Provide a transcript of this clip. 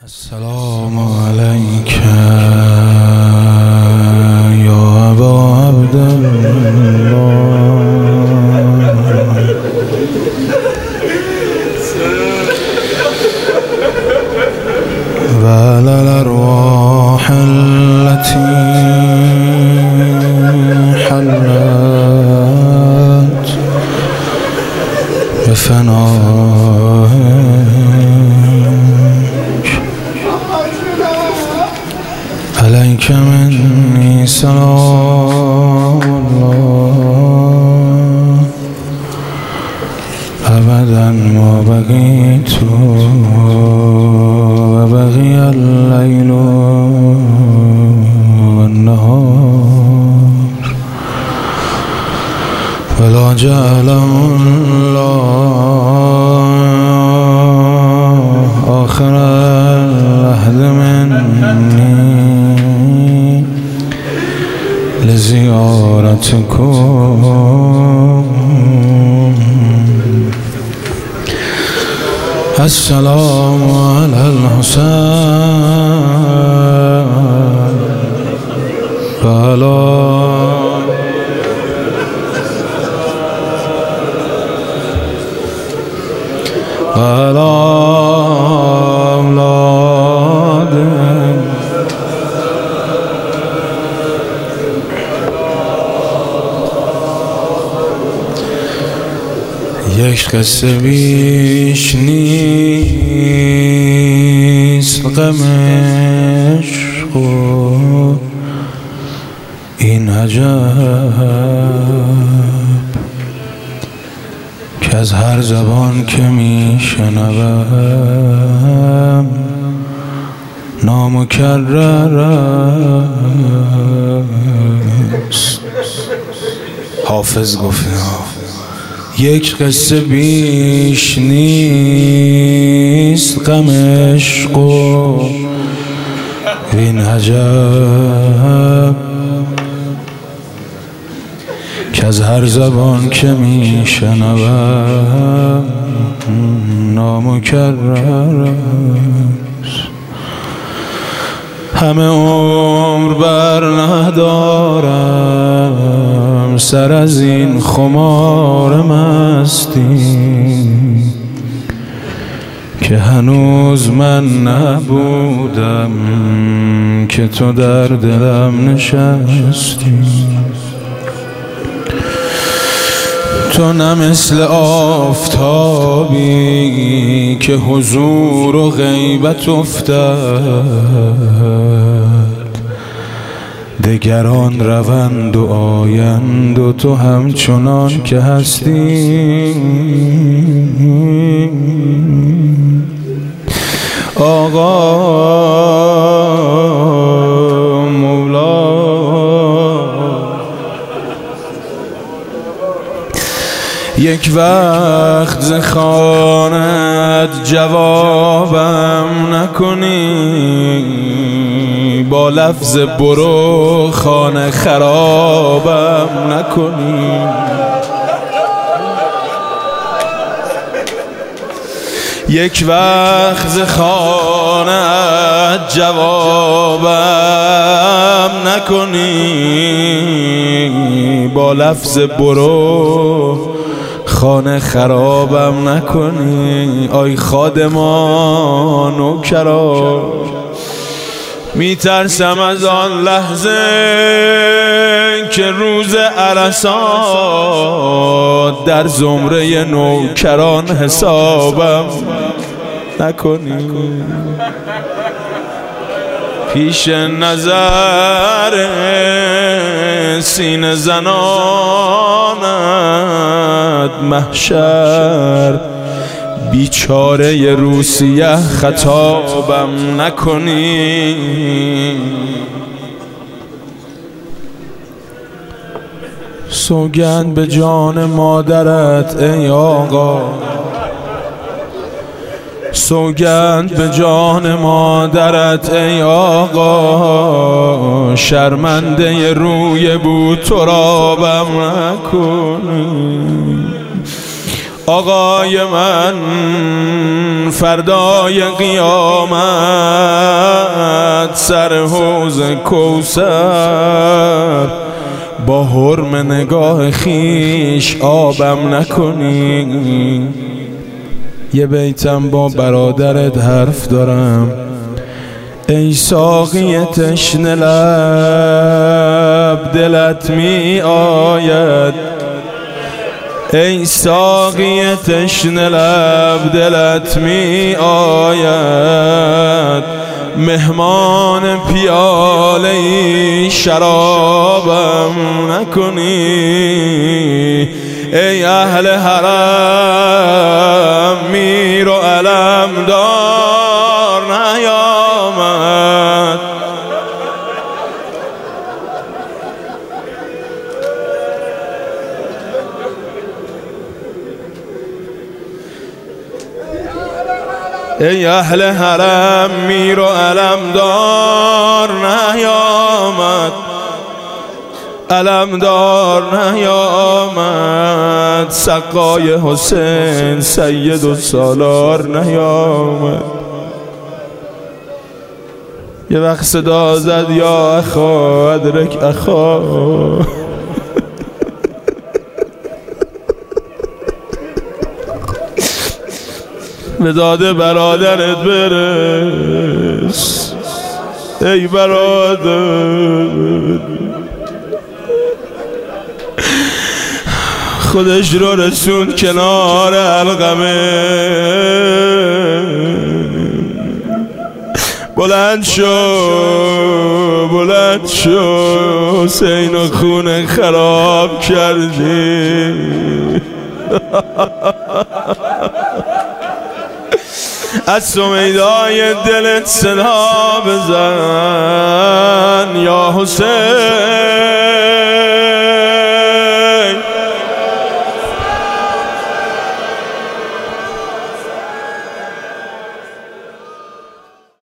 السلام عليك يا أبا عبد الله وعلى الأرواح التي حلت بفنائك عليك مني سلام الله أبدا ما بقيت وبقي الليل والنهار ولا جعله الله آخر العهد مني لزيارتكم. السلام على الحسين وعلى أولاده یک قصه بیش نیست غم عشق و این عجب که از هر زبان که میشنوم نامکرر است. حافظ گفت یک قصه بیش نیست غم عشق و این عجب که از هر زبان که میشنوم نامکرر است. همه عمر بر ندارم سر از این خمار مستی که هنوز من نبودم که تو در دلم نشستی. تو نه مثل آفتابی که حضور و غیبت افتد دگران روند و آیند و تو همچنان که هستی. آقا مولا یک وقت ز خانت جوابم نکنی با لفظ برو خانه خرابم نکنی. یک وقت ز خانت جوابم نکنی با لفظ برو خانه خرابم نکنی. آی خادمان و کرا میترسم از آن لحظه که روز عرصات در زمره نوکران حسابم نکنی. پیش نظر سینه زنانت محشر بیچاره روسیه خطابم نکنی. سوگند به جان مادرت ای آقا، سوگند به جان مادرت ای آقا، شرمنده روی بود ترابم نکنی. آقای من فردای قیامت سر حوض کوثر با حرم نگاه خیش آبم نکنی. یه بیتم با برادرت حرف دارم. ای ساقی تشنه لب دلت می آید، ای ساقی تشنه لب دلت می آید، مهمان پیاله شرابم نکنی. ای اهل حرم میر و علمدار نیامد. ای اهل حرم میر و علمدار نیامد، علمدار نیامد، سقای حسین سید و سالار نیامد. یه وقت صدا زد یا اخا ادرک اخا، به داده برادرت برس. ای برادر خودش رو رسوند کنار علقمه. بلند شو حسین و خون خراب کردی. از سمیدای دلت صدا بزن یا حسین.